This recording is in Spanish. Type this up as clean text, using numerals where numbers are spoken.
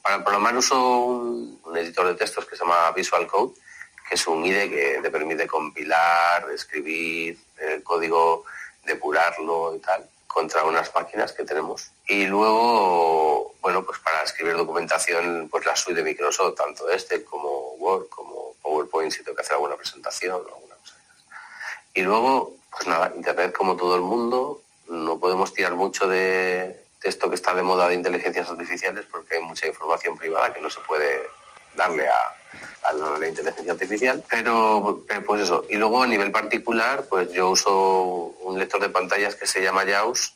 Para programar uso un editor de textos que se llama Visual Code, que es un IDE que te permite compilar, escribir el código, depurarlo y tal, contra unas máquinas que tenemos. Y luego, bueno, pues para escribir documentación, pues la suite de Microsoft, tanto como Word, como PowerPoint, si tengo que hacer alguna presentación o alguna cosa. Y luego, pues nada, Internet como todo el mundo, no podemos tirar mucho de esto que está de moda de inteligencias artificiales porque hay mucha información privada que no se puede darle a la inteligencia artificial, pero pues eso. Y luego a nivel particular, pues yo uso un lector de pantallas que se llama JAWS,